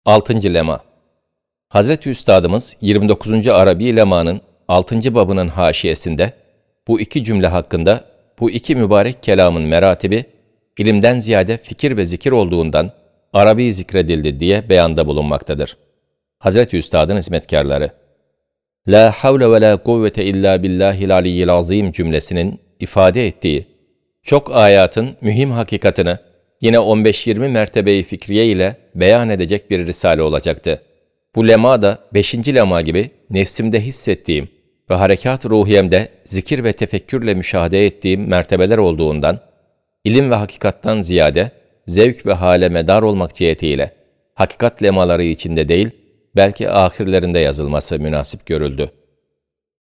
6. Lema. Hazreti Üstadımız 29. Arabi Lema'nın 6. babının haşiyesinde bu iki cümle hakkında bu iki mübarek kelamın meratibi ilimden ziyade fikir ve zikir olduğundan Arabi zikredildi diye beyanda bulunmaktadır. Hazreti Üstad'ın hizmetkarları La havle ve la kuvvete illa billahil aliyyil azim cümlesinin ifade ettiği çok ayatın mühim hakikatını yine 15-20 mertebeyi fikriye ile beyan edecek bir risale olacaktı. Bu lema da 5. lema gibi nefsimde hissettiğim ve harekat ruhiyemde zikir ve tefekkürle müşahede ettiğim mertebeler olduğundan, ilim ve hakikattan ziyade zevk ve hale medar olmak cihetiyle hakikat lemaları içinde değil, belki ahirlerinde yazılması münasip görüldü.